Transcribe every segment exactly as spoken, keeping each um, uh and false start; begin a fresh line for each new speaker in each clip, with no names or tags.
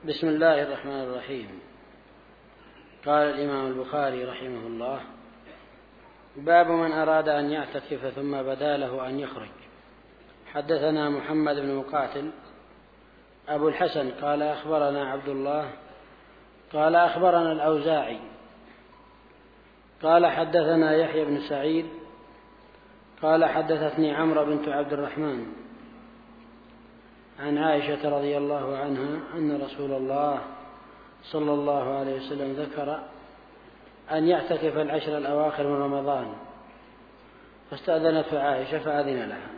بسم الله الرحمن الرحيم. قال الإمام البخاري رحمه الله: باب من أراد أن يعتكف ثم بدا له أن يخرج. حدثنا محمد بن مقاتل أبو الحسن قال أخبرنا عبد الله قال أخبرنا الأوزاعي قال حدثنا يحيى بن سعيد قال حدثتني عمرو بنت عبد الرحمن عن عائشة رضي الله عنها أن رسول الله صلى الله عليه وسلم ذكر أن يعتكف العشر الأواخر من رمضان، فاستأذنت عائشة فأذن لها،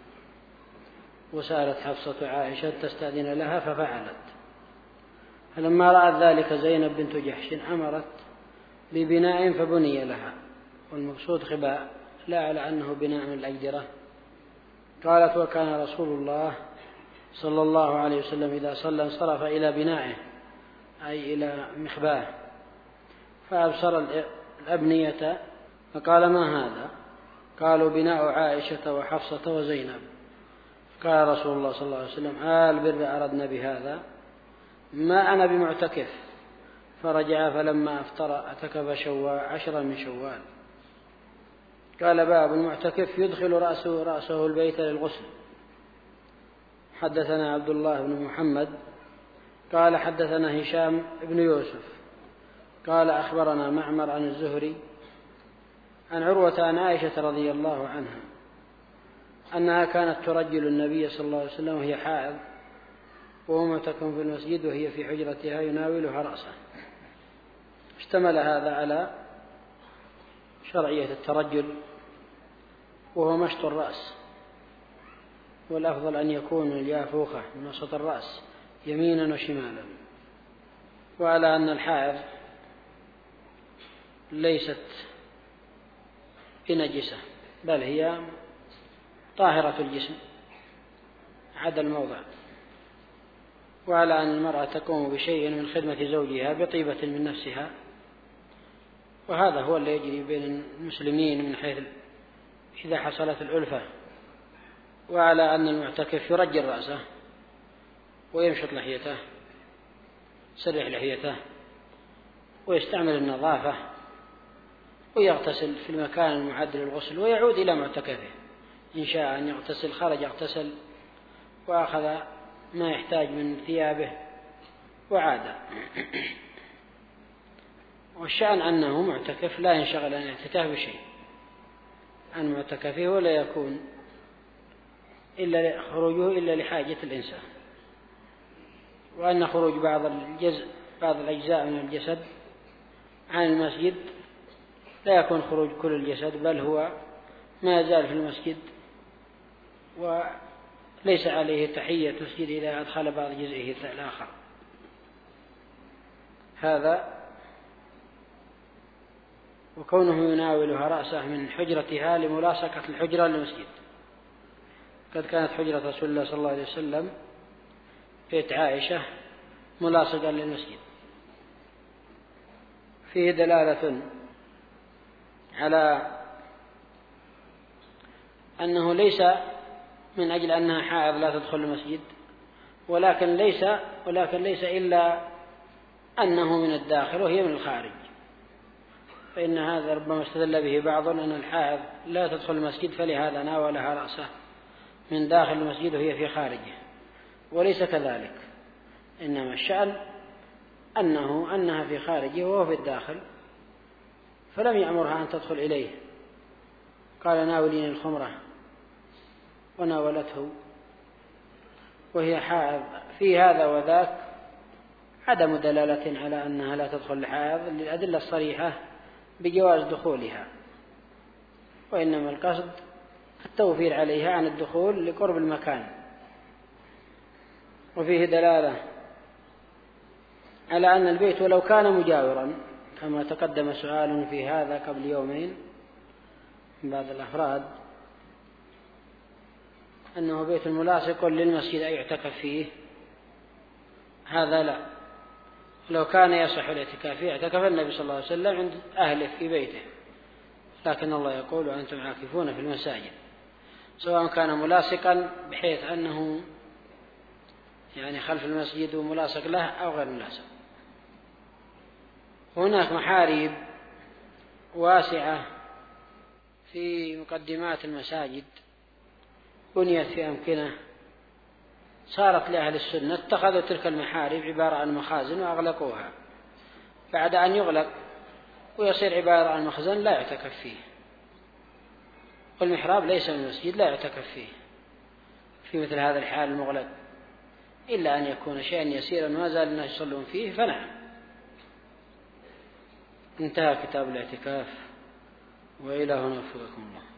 وسألت حفصة عائشة تستأذن لها ففعلت. فلما رأت ذلك زينب بنت جحش أمرت ببناء فبني لها، والمقصود خباء لا على أنه بناء من الأجدرة. قالت: وكان رسول الله صلى الله عليه وسلم إذا صلى انصرف إلى بنائه، أي إلى مخباه، فأبصر الأبنية فقال: ما هذا؟ قالوا: بناء عائشة وحفصة وزينب. قال رسول الله صلى الله عليه وسلم: آل بر أردنا بهذا، ما أنا بمعتكف. فرجع فلما أفطر اعتكف شوال عشرا من شوال. قال: باب المعتكف يدخل رأسه, رأسه البيت للغسل. حدثنا عبد الله بن محمد قال حدثنا هشام بن يوسف قال أخبرنا معمر عن الزهري عن عروة عن عائشة رضي الله عنها أنها كانت ترجل النبي صلى الله عليه وسلم وهي حائض وهو معتكف في المسجد وهي في حجرتها يناولها رأسه. اشتمل هذا على شرعية الترجل وهو مشط الرأس، والأفضل أن يكون اليافوخة من وسط الرأس يمينا وشمالا، وعلى أن الحائض ليست بنجسة بل هي طاهرة الجسم عدا الموضع، وعلى أن المرأة تقوم بشيء من خدمة زوجها بطيبة من نفسها، وهذا هو اللي يجري بين المسلمين من حيث إذا حصلت الألفة. وعلى أن المعتكف يرجل رأسه ويمشط لحيته سرح لحيته ويستعمل النظافة ويغتسل في المكان المعد للغسل ويعود إلى معتكفه. إن شاء أن يغتسل خرج اغتسل وأخذ ما يحتاج من ثيابه وعاد. والشأن أنه معتكف لا ينشغل عن الاعتكاف بشيء عن معتكفه، ولا يكون إلا خروجه إلا لحاجة الإنسان، وأن خروج بعض الجزء بعض الأجزاء من الجسد عن المسجد لا يكون خروج كل الجسد، بل هو ما يزال في المسجد وليس عليه تحية مسجد إذا أدخل بعض جزئه الآخر. هذا وكونه يناولها رأسه من حجرتها لملاصقة الحجرة للمسجد. قد كانت حجرة رسول الله صلى الله عليه وسلم بيت عائشة ملاصقا للمسجد. فيه دلالة على أنه ليس من أجل أنها حائض لا تدخل المسجد، ولكن ليس ولكن ليس إلا أنه من الداخل وهي من الخارج، فإن هذا ربما استدل به بعض أن الحائض لا تدخل المسجد فلهذا ناولها رأسه من داخل المسجد وهي في خارجه، وليس كذلك، إنما الشأن أنه أنها في خارجه وهو في الداخل، فلم يأمرها أن تدخل إليه. قال: ناولين الخمرة، وناولته وهي حائض. في هذا وذاك عدم دلالة على أنها لا تدخل الحائض للأدلة الصريحة بجواز دخولها، وإنما القصد التوفير عليها عن الدخول لقرب المكان. وفيه دلالة على أن البيت ولو كان مجاورا، كما تقدم سؤال في هذا قبل يومين من بعض الأفراد، أنه بيت ملاصق للمسجد أي يعتكف فيه، هذا لا. لو كان يصح الاعتكاف فيه اعتكف النبي صلى الله عليه وسلم عند أهله في بيته، لكن الله يقول: وأنتم عاكفون في المساجد، سواء كان ملاصقا بحيث أنه يعني خلف المسجد وملاصق له أو غير ملاصق. هناك محاريب واسعة في مقدمات المساجد بنيت في أمكنة صارت لأهل السنة، اتخذوا تلك المحاريب عبارة عن مخازن وأغلقوها. بعد أن يغلق ويصير عبارة عن مخزن لا يعتكف فيه، والمحراب ليس من المسجد لا يعتكف فيه في مثل هذا الحال المغلق، إلا أن يكون شيئا يسيرا ما زال الناس يصلون فيه فنعم. انتهى كتاب الاعتكاف، وإلى هنا وفقكم الله.